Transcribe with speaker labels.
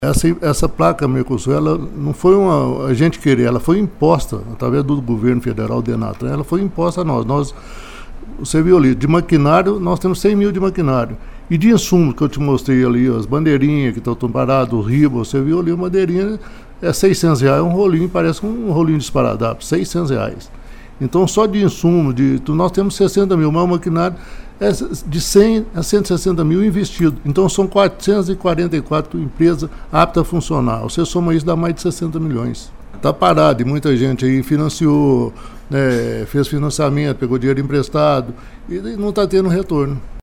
Speaker 1: Essa placa Mercosul, ela não foi a gente querer, ela foi imposta através do governo federal, Denatran, ela foi imposta a nós. Você viu ali, de maquinário, nós temos 100 mil de maquinário. E de insumo que eu te mostrei ali, as bandeirinhas que estão paradas, o ribo, você viu ali, uma bandeirinha é R$600, um rolinho, parece um rolinho de esparadrapo, R$600. Então, só de insumo, nós temos 60 mil, mas o maquinário é de 100 a 160 mil investido. Então, são 444 empresas aptas a funcionar. Você soma isso, dá mais de 60 milhões. Está parado e muita gente aí financiou, né, fez financiamento, pegou dinheiro emprestado e não está tendo retorno.